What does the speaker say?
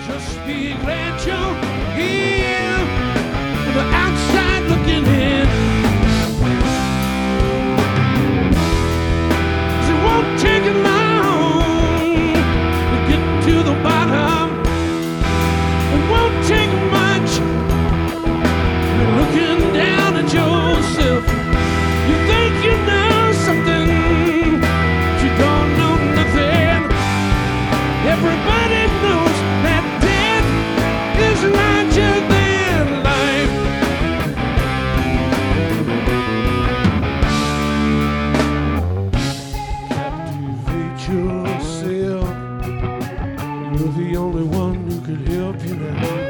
Just be glad you're here, on the outside looking in. 'Cause it won't take it long to get to the bottom. It won't take much. You're looking down at yourself. You think you know something, but you don't know nothing. Everybody knows that death is larger than life. Captivate yourself. You're the only one who could help you now.